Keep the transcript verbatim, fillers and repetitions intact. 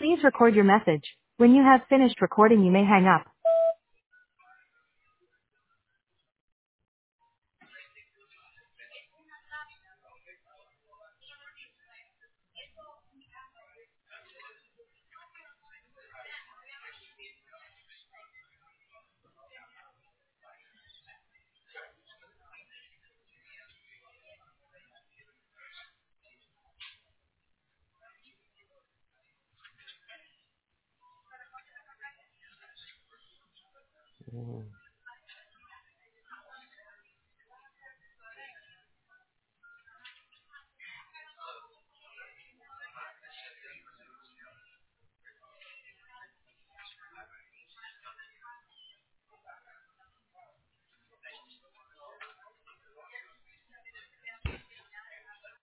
Please record your message. When you have finished recording, you may hang up.